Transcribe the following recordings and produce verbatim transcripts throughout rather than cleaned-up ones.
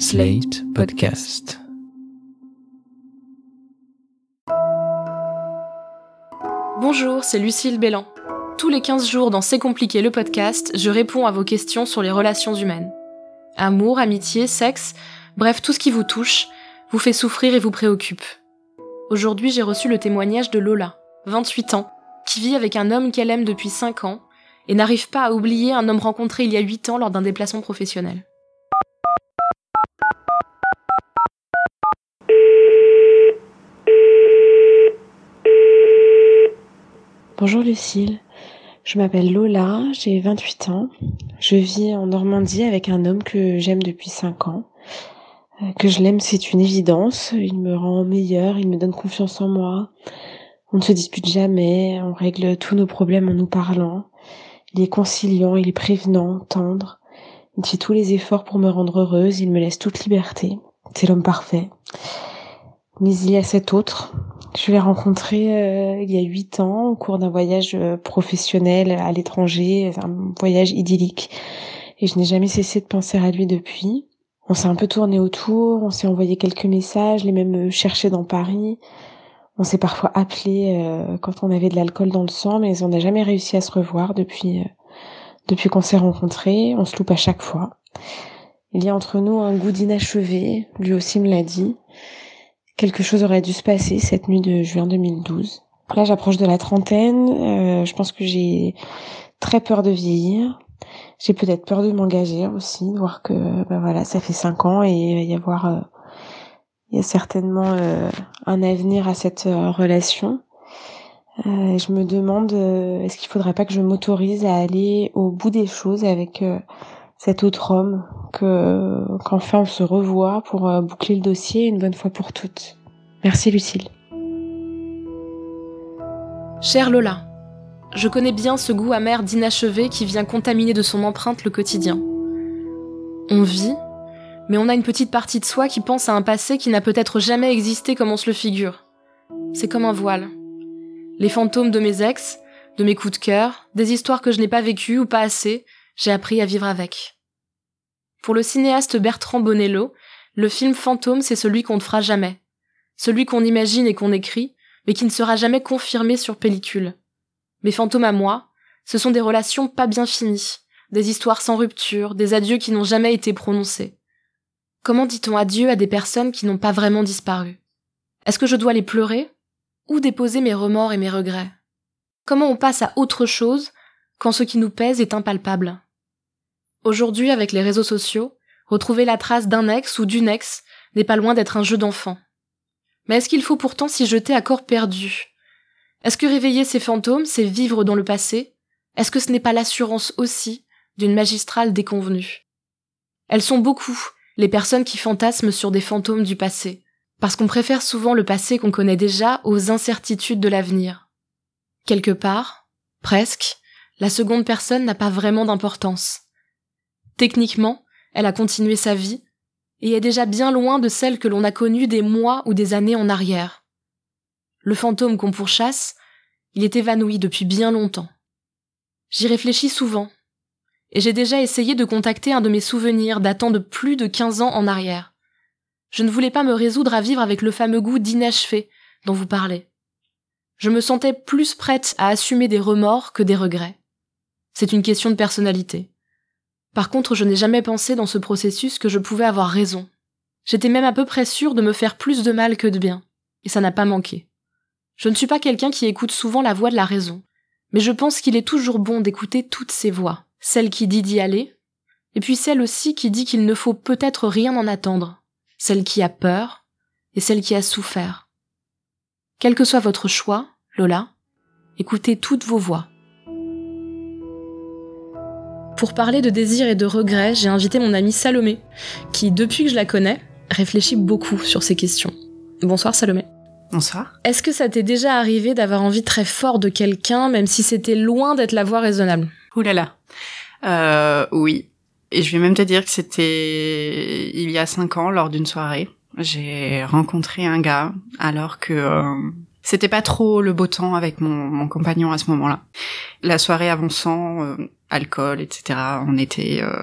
Slate Podcast. Bonjour, c'est Lucille Bélan. Tous les quinze jours dans C'est compliqué le podcast, je réponds à vos questions sur les relations humaines. Amour, amitié, sexe, bref, tout ce qui vous touche, vous fait souffrir et vous préoccupe. Aujourd'hui, j'ai reçu le témoignage de Lola, vingt-huit ans, qui vit avec un homme qu'elle aime depuis cinq ans et n'arrive pas à oublier un homme rencontré il y a huit ans lors d'un déplacement professionnel. Bonjour Lucille, je m'appelle Lola, j'ai vingt-huit ans. Je vis en Normandie avec un homme que j'aime depuis cinq ans. Euh, que je l'aime, c'est une évidence. Il me rend meilleure, il me donne confiance en moi. On ne se dispute jamais, on règle tous nos problèmes en nous parlant. Il est conciliant, il est prévenant, tendre. Il fait tous les efforts pour me rendre heureuse, il me laisse toute liberté. C'est l'homme parfait. Mais il y a cet autre. Je l'ai rencontré euh, il y a huit ans au cours d'un voyage euh, professionnel à l'étranger, un voyage idyllique. Et je n'ai jamais cessé de penser à lui depuis. On s'est un peu tourné autour, on s'est envoyé quelques messages, les mêmes cherchés dans Paris. On s'est parfois appelé euh, quand on avait de l'alcool dans le sang, mais on n'a jamais réussi à se revoir depuis, euh, depuis qu'on s'est rencontrés. On se loupe à chaque fois. Il y a entre nous un goût d'inachevé, lui aussi me l'a dit. Quelque chose aurait dû se passer cette nuit de juin deux mille douze. Là, j'approche de la trentaine. Euh, je pense que j'ai très peur de vieillir. J'ai peut-être peur de m'engager aussi, de voir que bah voilà, ça fait cinq ans et il va y avoir, euh, il y a certainement euh, un avenir à cette euh, relation. Euh, je me demande, euh, est-ce qu'il faudrait pas que je m'autorise à aller au bout des choses avec euh, cet autre homme, que qu'enfin on se revoit pour euh, boucler le dossier une bonne fois pour toutes. Merci Lucille. Chère Lola, je connais bien ce goût amer d'inachevé qui vient contaminer de son empreinte le quotidien. On vit, mais on a une petite partie de soi qui pense à un passé qui n'a peut-être jamais existé comme on se le figure. C'est comme un voile. Les fantômes de mes ex, de mes coups de cœur, des histoires que je n'ai pas vécues ou pas assez, j'ai appris à vivre avec. Pour le cinéaste Bertrand Bonello, le film Fantôme, c'est celui qu'on ne fera jamais. Celui qu'on imagine et qu'on écrit, mais qui ne sera jamais confirmé sur pellicule. Mes fantômes à moi, ce sont des relations pas bien finies, des histoires sans rupture, des adieux qui n'ont jamais été prononcés. Comment dit-on adieu à des personnes qui n'ont pas vraiment disparu ? Est-ce que je dois les pleurer ? Ou déposer mes remords et mes regrets ? Comment on passe à autre chose quand ce qui nous pèse est impalpable ? Aujourd'hui, avec les réseaux sociaux, retrouver la trace d'un ex ou d'une ex n'est pas loin d'être un jeu d'enfant. Mais est-ce qu'il faut pourtant s'y jeter à corps perdu ? Est-ce que réveiller ces fantômes, c'est vivre dans le passé ? Est-ce que ce n'est pas l'assurance aussi d'une magistrale déconvenue ? Elles sont beaucoup, les personnes qui fantasment sur des fantômes du passé, parce qu'on préfère souvent le passé qu'on connaît déjà aux incertitudes de l'avenir. Quelque part, presque, la seconde personne n'a pas vraiment d'importance. Techniquement, elle a continué sa vie, et est déjà bien loin de celle que l'on a connue des mois ou des années en arrière. Le fantôme qu'on pourchasse, il est évanoui depuis bien longtemps. J'y réfléchis souvent, et j'ai déjà essayé de contacter un de mes souvenirs datant de plus de quinze ans en arrière. Je ne voulais pas me résoudre à vivre avec le fameux goût d'inachevé dont vous parlez. Je me sentais plus prête à assumer des remords que des regrets. C'est une question de personnalité. Par contre, je n'ai jamais pensé dans ce processus que je pouvais avoir raison. J'étais même à peu près sûre de me faire plus de mal que de bien, et ça n'a pas manqué. Je ne suis pas quelqu'un qui écoute souvent la voix de la raison, mais je pense qu'il est toujours bon d'écouter toutes ces voix, celle qui dit d'y aller, et puis celle aussi qui dit qu'il ne faut peut-être rien en attendre, celle qui a peur, et celle qui a souffert. Quel que soit votre choix, Lola, écoutez toutes vos voix. Pour parler de désir et de regret, j'ai invité mon amie Salomé, qui, depuis que je la connais, réfléchit beaucoup sur ces questions. Bonsoir Salomé. Bonsoir. Est-ce que ça t'est déjà arrivé d'avoir envie très fort de quelqu'un, même si c'était loin d'être la voie raisonnable ? Ouh là là. Euh, oui. Et je vais même te dire que c'était il y a cinq ans, lors d'une soirée. J'ai rencontré un gars, alors que euh, c'était pas trop le beau temps avec mon, mon compagnon à ce moment-là. La soirée avançant, euh, alcool, et cetera. On était euh,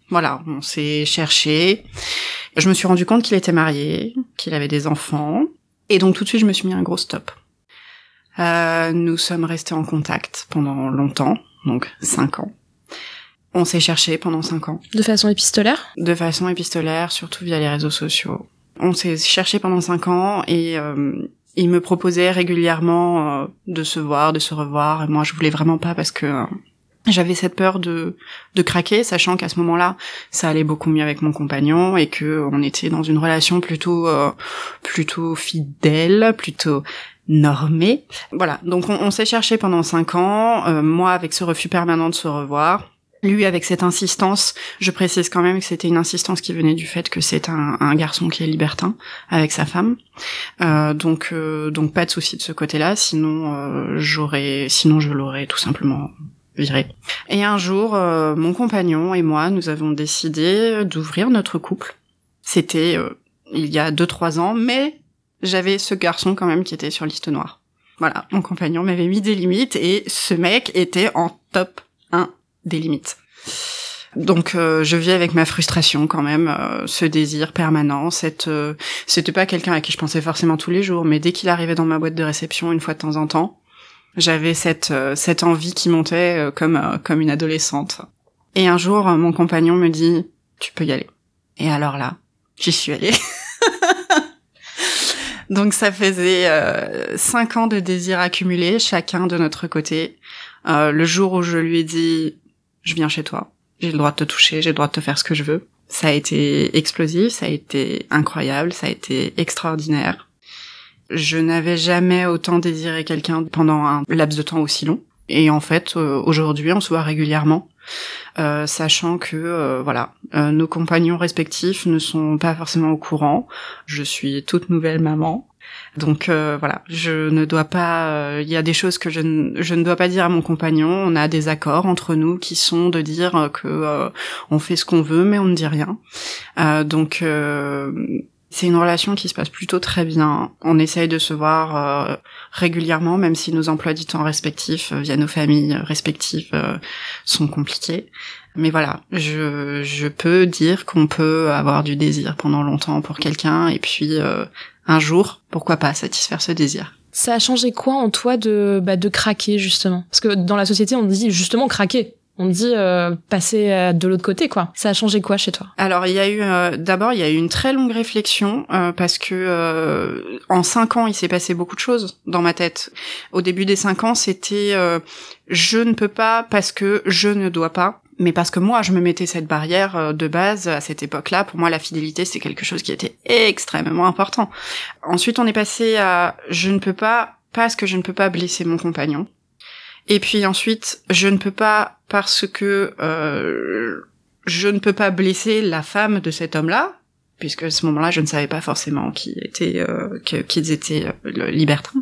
Voilà, on s'est cherché. Je me suis rendu compte qu'il était marié, qu'il avait des enfants. Et donc tout de suite, je me suis mis un gros stop. Euh, nous sommes restés en contact pendant longtemps, donc cinq ans. On s'est cherché pendant cinq ans. De façon épistolaire ? De façon épistolaire, surtout via les réseaux sociaux. On s'est cherché pendant cinq ans et euh, il me proposait régulièrement euh, de se voir, de se revoir. Et moi, je voulais vraiment pas parce que euh, j'avais cette peur de de craquer, sachant qu'à ce moment-là, ça allait beaucoup mieux avec mon compagnon et que on était dans une relation plutôt euh, plutôt fidèle, plutôt normée. Voilà. Donc on, on s'est cherché pendant cinq ans. Euh, moi, avec ce refus permanent de se revoir. Lui, avec cette insistance, je précise quand même que c'était une insistance qui venait du fait que c'est un, un garçon qui est libertin avec sa femme, euh, donc euh, donc pas de souci de ce côté-là. Sinon, euh, j'aurais, sinon je l'aurais tout simplement viré. Et un jour, euh, mon compagnon et moi, nous avons décidé d'ouvrir notre couple. C'était euh, il y a deux trois ans, mais j'avais ce garçon quand même qui était sur liste noire. Voilà, mon compagnon m'avait mis des limites et ce mec était en top un. Des limites. Donc euh, je vis avec ma frustration quand même, euh, ce désir permanent, cette euh, c'était pas quelqu'un à qui je pensais forcément tous les jours, mais dès qu'il arrivait dans ma boîte de réception une fois de temps en temps, j'avais cette euh, cette envie qui montait euh, comme euh, comme une adolescente. Et un jour, euh, mon compagnon me dit "Tu peux y aller." Et alors là, j'y suis allée. Donc ça faisait euh, cinq ans de désir accumulé, chacun de notre côté. Euh, le jour où je lui ai dit je viens chez toi, j'ai le droit de te toucher, j'ai le droit de te faire ce que je veux. Ça a été explosif, ça a été incroyable, ça a été extraordinaire. Je n'avais jamais autant désiré quelqu'un pendant un laps de temps aussi long. Et en fait, euh, aujourd'hui, on se voit régulièrement, euh, sachant que euh, voilà, euh, nos compagnons respectifs ne sont pas forcément au courant. Je suis toute nouvelle maman. Donc euh, voilà, je ne dois pas. Il euh, y a des choses que je ne, je ne dois pas dire à mon compagnon. On a des accords entre nous qui sont de dire que euh, on fait ce qu'on veut, mais on ne dit rien. Euh, donc euh, c'est une relation qui se passe plutôt très bien. On essaye de se voir euh, régulièrement, même si nos emplois du temps respectifs euh, via nos familles respectives euh, sont compliqués. Mais voilà, je je peux dire qu'on peut avoir du désir pendant longtemps pour quelqu'un et puis euh, un jour, pourquoi pas satisfaire ce désir. Ça a changé quoi en toi de bah, de craquer justement ? Parce que dans la société, on dit justement craquer. On dit euh, passer euh, de l'autre côté, quoi. Ça a changé quoi chez toi ? Alors, il y a eu euh, d'abord, il y a eu une très longue réflexion euh, parce que euh, en cinq ans, il s'est passé beaucoup de choses dans ma tête. Au début des cinq ans, c'était euh, je ne peux pas parce que je ne dois pas. Mais parce que moi, je me mettais cette barrière de base à cette époque-là. Pour moi, la fidélité, c'est quelque chose qui était extrêmement important. Ensuite, on est passé à je ne peux pas parce que je ne peux pas blesser mon compagnon. Et puis ensuite, je ne peux pas parce que euh, je ne peux pas blesser la femme de cet homme-là, puisque à ce moment-là, je ne savais pas forcément qui était, euh, qu'ils étaient euh, libertins.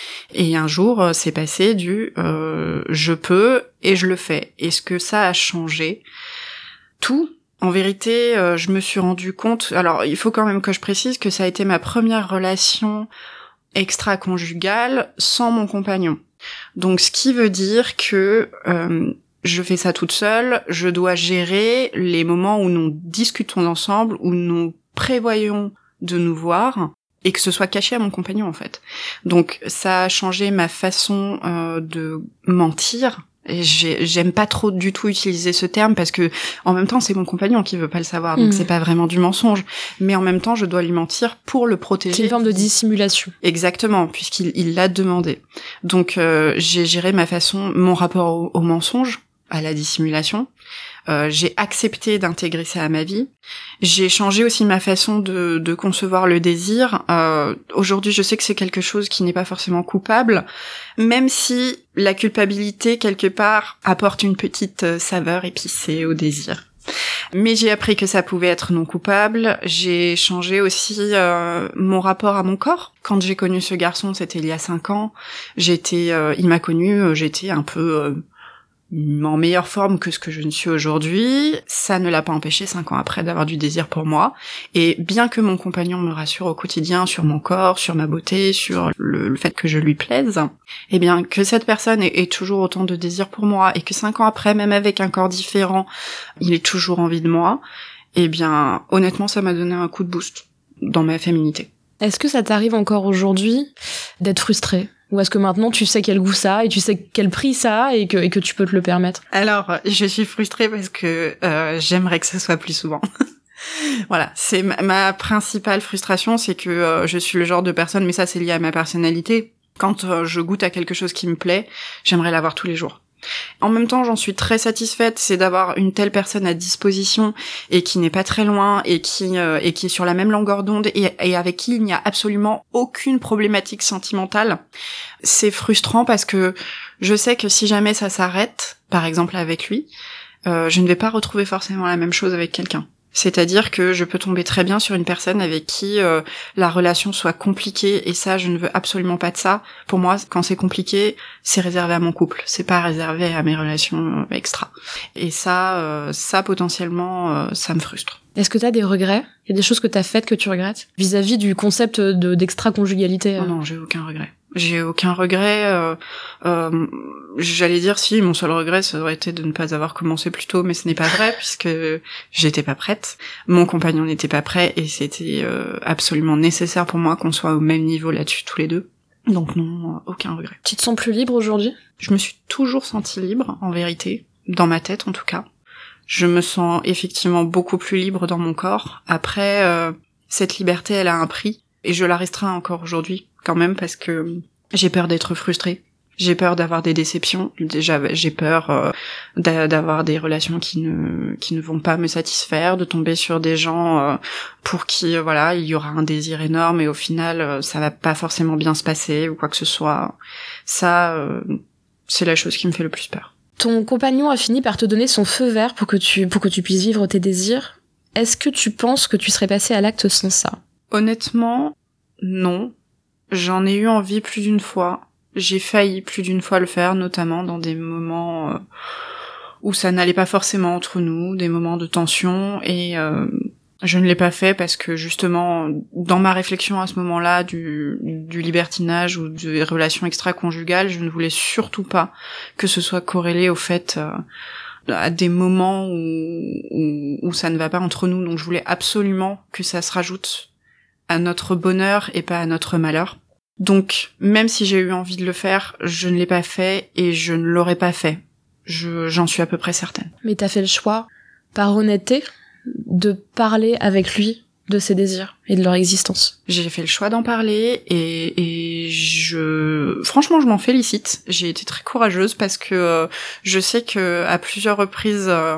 Et un jour, euh, c'est passé du euh, je peux et je le fais. Est-ce que ça a changé ? Tout. En vérité, euh, je me suis rendu compte... Alors, il faut quand même que je précise que ça a été ma première relation extra-conjugale sans mon compagnon. Donc, ce qui veut dire que euh, je fais ça toute seule, je dois gérer les moments où nous discutons ensemble, où nous prévoyons de nous voir, et que ce soit caché à mon compagnon, en fait. Donc, ça a changé ma façon euh, de mentir. Et j'ai, j'aime pas trop du tout utiliser ce terme parce que, en même temps, c'est mon compagnon qui veut pas le savoir, donc mmh. c'est pas vraiment du mensonge. Mais en même temps, je dois lui mentir pour le protéger. C'est une forme de dissimulation. Exactement, puisqu'il il l'a demandé. Donc, euh, j'ai géré ma façon, mon rapport au, au mensonge, à la dissimulation. Euh, j'ai accepté d'intégrer ça à ma vie. J'ai changé aussi ma façon de, de concevoir le désir. Euh, aujourd'hui, je sais que c'est quelque chose qui n'est pas forcément coupable, même si la culpabilité, quelque part, apporte une petite saveur épicée au désir. Mais j'ai appris que ça pouvait être non coupable. J'ai changé aussi euh, mon rapport à mon corps. Quand j'ai connu ce garçon, c'était il y a cinq ans. J'étais, euh, il m'a connue, j'étais un peu... Euh, en meilleure forme que ce que je ne suis aujourd'hui, ça ne l'a pas empêché cinq ans après d'avoir du désir pour moi. Et bien que mon compagnon me rassure au quotidien sur mon corps, sur ma beauté, sur le, le fait que je lui plaise, et bien que cette personne ait, ait toujours autant de désir pour moi et que cinq ans après, même avec un corps différent, il ait toujours envie de moi, et bien honnêtement ça m'a donné un coup de boost dans ma féminité. Est-ce que ça t'arrive encore aujourd'hui d'être frustrée ? Ou est-ce que maintenant tu sais quel goût ça a et tu sais quel prix ça a et que, et que tu peux te le permettre ? Alors, je suis frustrée parce que euh, j'aimerais que ce soit plus souvent. Voilà, c'est ma, ma principale frustration, c'est que euh, je suis le genre de personne, mais ça c'est lié à ma personnalité. Quand euh, je goûte à quelque chose qui me plaît, j'aimerais l'avoir tous les jours. En même temps, j'en suis très satisfaite, c'est d'avoir une telle personne à disposition et qui n'est pas très loin et qui euh, et qui est sur la même longueur d'onde et, et avec qui il n'y a absolument aucune problématique sentimentale. C'est frustrant parce que je sais que si jamais ça s'arrête, par exemple avec lui, euh, je ne vais pas retrouver forcément la même chose avec quelqu'un. C'est-à-dire que je peux tomber très bien sur une personne avec qui euh, la relation soit compliquée, et ça, je ne veux absolument pas de ça. Pour moi, quand c'est compliqué, c'est réservé à mon couple, c'est pas réservé à mes relations extra. Et ça, euh, ça potentiellement, euh, ça me frustre. Est-ce que t'as des regrets ? Il y a des choses que t'as faites que tu regrettes vis-à-vis du concept de, d'extra-conjugalité ? Non, non, j'ai aucun regret. J'ai aucun regret. Euh, euh, j'allais dire si, mon seul regret, ça aurait été de ne pas avoir commencé plus tôt, mais ce n'est pas vrai puisque j'étais pas prête. Mon compagnon n'était pas prêt et c'était euh, absolument nécessaire pour moi qu'on soit au même niveau là-dessus tous les deux. Donc non, aucun regret. Tu te sens plus libre aujourd'hui ? Je me suis toujours sentie libre, en vérité, dans ma tête en tout cas. Je me sens effectivement beaucoup plus libre dans mon corps. Après, euh, cette liberté, elle a un prix et je la restreins encore aujourd'hui quand même parce que j'ai peur d'être frustrée. J'ai peur d'avoir des déceptions. Déjà, j'ai peur euh, d'avoir des relations qui ne qui ne vont pas me satisfaire, de tomber sur des gens euh, pour qui euh, voilà, il y aura un désir énorme et au final euh, ça va pas forcément bien se passer ou quoi que ce soit. Ça, euh, c'est la chose qui me fait le plus peur. Ton compagnon a fini par te donner son feu vert pour que tu pour que tu puisses vivre tes désirs. Est-ce que tu penses que tu serais passé à l'acte sans ça ? Honnêtement, non. J'en ai eu envie plus d'une fois. J'ai failli plus d'une fois le faire, notamment dans des moments euh, où ça n'allait pas forcément entre nous, des moments de tension, et euh, je ne l'ai pas fait parce que justement, dans ma réflexion à ce moment-là du, du libertinage ou des relations extra-conjugales, je ne voulais surtout pas que ce soit corrélé au fait euh, à des moments où, où, où ça ne va pas entre nous, donc je voulais absolument que ça se rajoute à notre bonheur et pas à notre malheur. Donc, même si j'ai eu envie de le faire, je ne l'ai pas fait et je ne l'aurais pas fait. Je, j'en suis à peu près certaine. Mais t'as fait le choix, par honnêteté, de parler avec lui de ses désirs et de leur existence. J'ai fait le choix d'en parler et, et je, franchement, je m'en félicite. J'ai été très courageuse parce que euh, je sais que à plusieurs reprises, euh,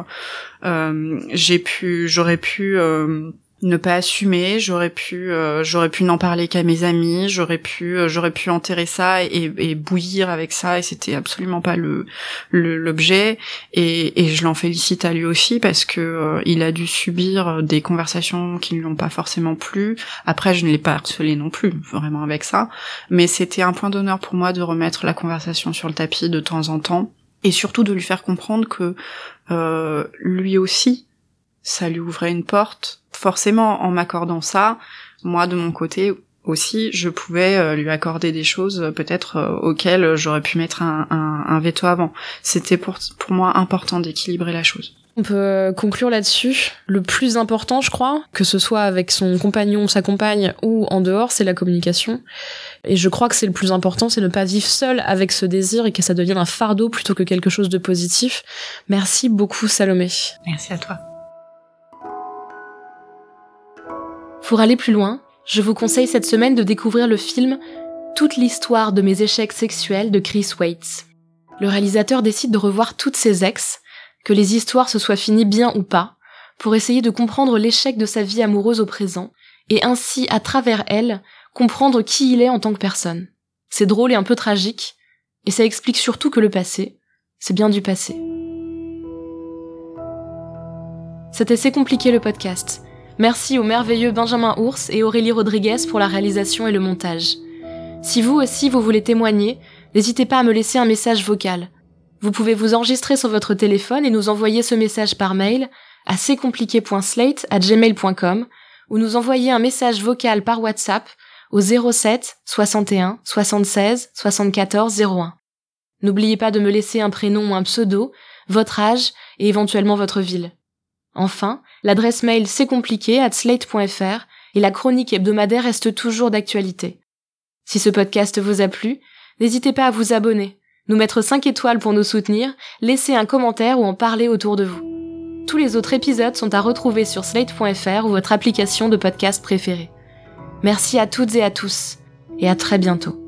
euh, j'ai pu, j'aurais pu. Euh, ne pas assumer, j'aurais pu euh, j'aurais pu n'en parler qu'à mes amis, j'aurais pu euh, j'aurais pu enterrer ça et, et bouillir avec ça et c'était absolument pas le, le l'objet et, et je l'en félicite à lui aussi parce que euh, il a dû subir des conversations qui ne lui ont pas forcément plu. Après je ne l'ai pas harcelé non plus vraiment avec ça, mais c'était un point d'honneur pour moi de remettre la conversation sur le tapis de temps en temps et surtout de lui faire comprendre que euh, lui aussi ça lui ouvrait une porte. Forcément, en m'accordant ça, moi, de mon côté aussi, je pouvais euh, lui accorder des choses euh, peut-être euh, auxquelles j'aurais pu mettre un, un, un veto avant. C'était pour, pour moi important d'équilibrer la chose. On peut conclure là-dessus. Le plus important, je crois, que ce soit avec son compagnon, sa compagne ou en dehors, c'est la communication. Et je crois que c'est le plus important, c'est ne pas vivre seul avec ce désir et que ça devienne un fardeau plutôt que quelque chose de positif. Merci beaucoup, Salomé. Merci à toi. Pour aller plus loin, je vous conseille cette semaine de découvrir le film « Toute l'histoire de mes échecs sexuels » de Chris Weitz. Le réalisateur décide de revoir toutes ses ex, que les histoires se soient finies bien ou pas, pour essayer de comprendre l'échec de sa vie amoureuse au présent, et ainsi, à travers elle, comprendre qui il est en tant que personne. C'est drôle et un peu tragique, et ça explique surtout que le passé, c'est bien du passé. C'était C'est compliqué le podcast. Merci aux merveilleux Benjamin Ours et Aurélie Rodriguez pour la réalisation et le montage. Si vous aussi vous voulez témoigner, n'hésitez pas à me laisser un message vocal. Vous pouvez vous enregistrer sur votre téléphone et nous envoyer ce message par mail à c compliqué point slate arobase gmail point com ou nous envoyer un message vocal par WhatsApp au zéro sept soixante et un soixante-seize soixante-quatorze zéro un. N'oubliez pas de me laisser un prénom ou un pseudo, votre âge et éventuellement votre ville. Enfin, l'adresse mail c'est compliqué arobase slate point f r et la chronique hebdomadaire reste toujours d'actualité. Si ce podcast vous a plu, n'hésitez pas à vous abonner, nous mettre cinq étoiles pour nous soutenir, laisser un commentaire ou en parler autour de vous. Tous les autres épisodes sont à retrouver sur slate point f r ou votre application de podcast préférée. Merci à toutes et à tous, et à très bientôt.